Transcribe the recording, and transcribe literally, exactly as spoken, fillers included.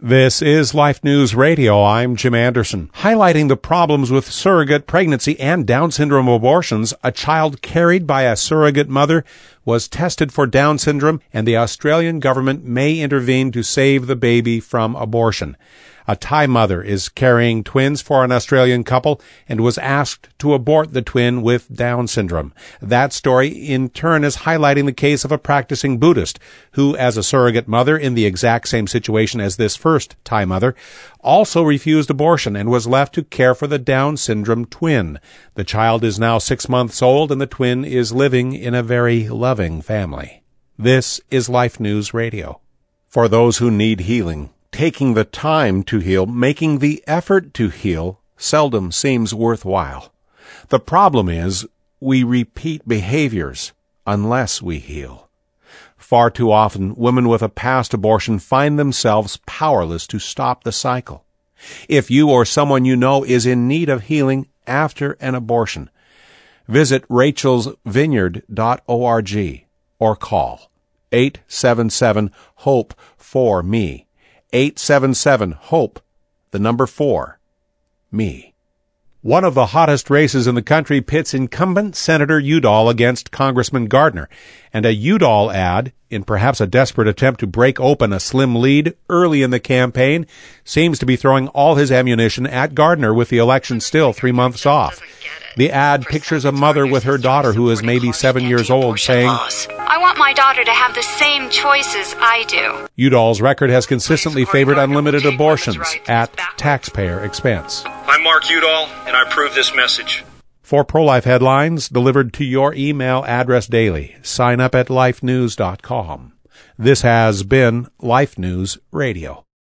This is Life News Radio. I'm Jim Anderson. Highlighting the problems with surrogate pregnancy and Down syndrome abortions, a child carried by a surrogate mother was tested for Down syndrome, and the Australian government may intervene to save the baby from abortion. A Thai mother is carrying twins for an Australian couple and was asked to abort the twin with Down syndrome. That story, in turn, is highlighting the case of a practicing Buddhist who, as a surrogate mother in the exact same situation as this first Thai mother, also refused abortion and was left to care for the Down syndrome twin. The child is now six months old, and the twin is living in a very loving family. This is Life News Radio. For those who need healing, taking the time to heal, making the effort to heal, seldom seems worthwhile. The problem is, we repeat behaviors unless we heal. Far too often, women with a past abortion find themselves powerless to stop the cycle. If you or someone you know is in need of healing after an abortion, visit rachels vineyard dot org or call eight seven seven HOPE four M E. eight seven seven HOPE, the number four, me. One of the hottest races in the country pits incumbent Senator Udall against Congressman Gardner, and a Udall ad, in perhaps a desperate attempt to break open a slim lead early in the campaign, seems to be throwing all his ammunition at Gardner with the election still three months off. The ad pictures a mother with her daughter who is maybe seven years old saying, "I want my daughter to have the same choices I do." Udall's record has consistently favored unlimited abortions at taxpayer expense. I'm Mark Udall, and I approve this message. For pro-life headlines delivered to your email address daily, sign up at life news dot com. This has been Life News Radio.